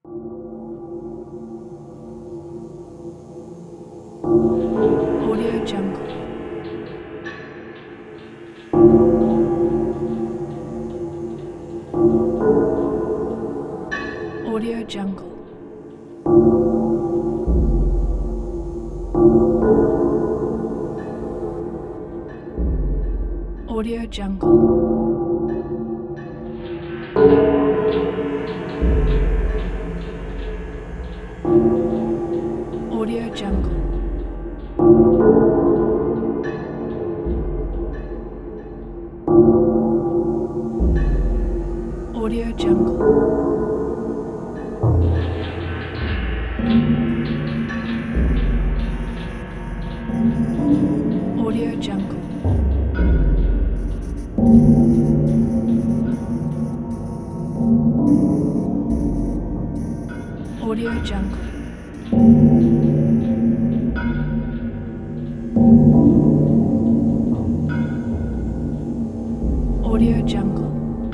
Audio Jungle. Audio Jungle. Audio Jungle. Audio Jungle. Audio Jungle. Audio Jungle. Audio Jungle. Audio Jungle.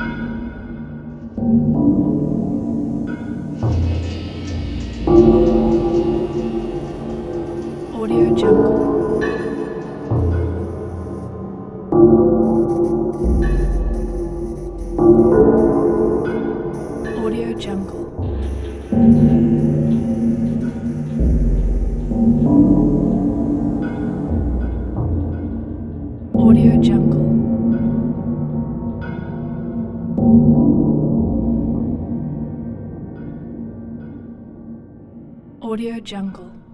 Audio Jungle. Audio Jungle. Audio Jungle. Audio Jungle.